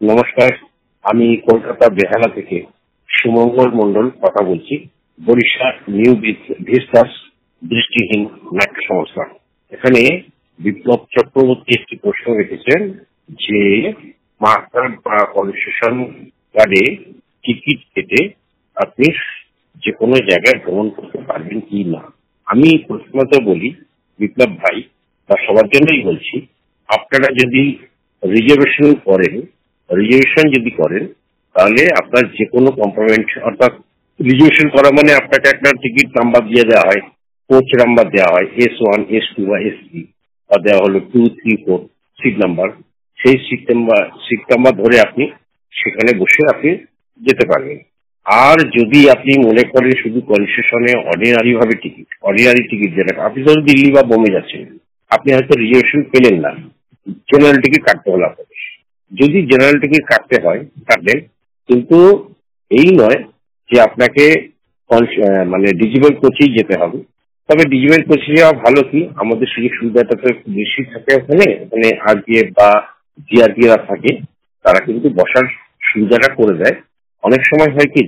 নমস্কার, আমি কলকাতা বেহালা থেকে সুমঙ্গল মন্ডল কথা বলছি। বরিশাল নিউ ভিস্টাস দৃষ্টিহীন নাট্য সংস্থা। এখানে বিপ্লব চক্রবর্তী একটি প্রশ্ন রেখেছেন যে মাস্টার বা কনসেশন কার্ডে টিকিট কেটে আপনি যে কোনো জায়গায় ভ্রমণ করতে পারবেন কি না। আমি প্রথমত বলি বিপ্লব ভাই বা সবার জন্যই বলছি, আপনারা যদি রিজার্ভেশন করেন তাহলে আপনার যে কোনো কম্পার্টমেন্ট, অর্থাৎ রিজার্ভেশন করা মানে আপনাকে একটা টিকিট নাম্বার দিয়ে দেওয়া হয়, কোচ নাম্বার দেওয়া হয়, S1, S2 বা S3, বা দেওয়া হলো 2, 3, 4 সিট নাম্বার। সেই সিট নাম্বার ধরে আপনি সেখানে বসে আপনি যেতে পারবেন। আর যদি আপনি মনে করেন শুধু কনসেশনে অর্ডিনারি টিকিট যেটা, আপনি ধরুন দিল্লি বা বোম্বে যাচ্ছেন, আপনি হয়তো রিজার্ভেশন পেলেন না, জেনারেল টিকিট কাটতে হলো আপনাকে। যদি জেনারেল টিকিট কাটবেন, কিন্তু এই নয় যে আপনাকে মানে ডিজিটাল কোচেই যেতে হবে। তবে ডিজিটাল কোচে যাওয়া ভালো কি, আমাদের সুযোগ সুবিধাটা তো একটু বেশি থাকে ওখানে RPF বা GRPরা থাকে, তারা কিন্তু বসার সুবিধাটা করে দেয়। অনেক সময় হয় কি,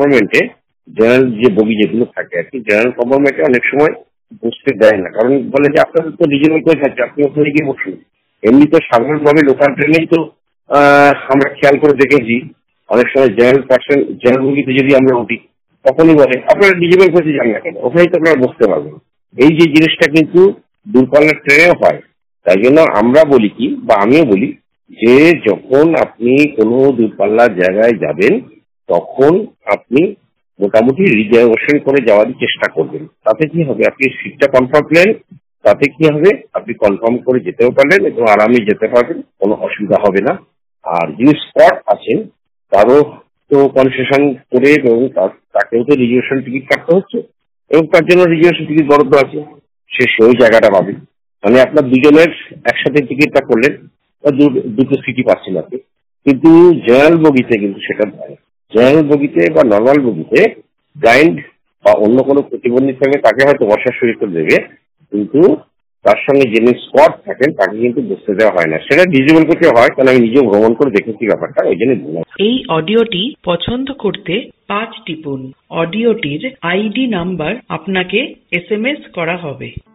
জেনারেল যে বগি যেগুলো থাকে আর কি, জেনারেল কম্পার্টমেন্টে অনেক সময় বসতে দেয় না, কারণ বলে যে আপনাদের তো রিজনাল কোচ আছে, আপনি ওখানে গিয়ে বসুন। এমনি তো সাধারণভাবে লোকাল ট্রেনেই তো আমরা খেয়াল করে দেখেছি, অনেক সময় জেনারেল বগিতে যদি আমরা উঠি, তখনই বলে আপনারা ডিজিটাল কোচে যান না কেন, ওখানেই তো আপনারা বসতে পারবেন। এই যে জিনিসটা কিন্তু দূরপাল্লার ট্রেনেও হয়। তাই জন্য আমরা বলি কি, বা আমিও বলি যে যখন আপনি কোনো দূরপাল্লার জায়গায় যাবেন, তখন আপনি মোটামুটি রিজার্ভেশন করে যাওয়ার চেষ্টা করবেন। তাতে কি হবে, আপনি সিটটা কনফার্ম পেলেন, তাতে কি হবে, আপনি কনফার্ম করে যেতেও পারলেন এবং আরামে যেতে পারবেন, কোনো অসুবিধা হবে না। আর যিনি স্পট আছেন তারও তো কনসেশন করে এবং তাকেও তো রিজার্ভেশন টিকিট কাটতে হচ্ছে, এবং তার জন্য রিজার্ভেশন টিকিট বরাদ্দ আছে, সে সেই জায়গাটা পাবে। মানে আপনার দুজনের একসাথে টিকিটটা করলেন, বা দুটো সিটি পাচ্ছেন আপনি। কিন্তু জেনারেল বগিতে কিন্তু সেটা নয়। জেনারেল বগিতে বা নর্মাল বগিতে ব্লাইন্ড বা অন্য কোনো প্রতিবন্ধী থাকলে তাকে হয়তো বসার সুযোগ দেবে, কিন্তু তার সঙ্গে যিনি স্পট থাকেন তাকে কিন্তু বসতে দেওয়া হয় না। সেটা ডিজেবল করতে হয়, কারণ আমি নিজেও ভ্রমণ করে দেখেছি ব্যাপারটা, ওই জন্য বললাম। এই অডিওটি পছন্দ করতে 5 টিপুন। অডিওটির ID নাম্বার আপনাকে SMS করা হবে।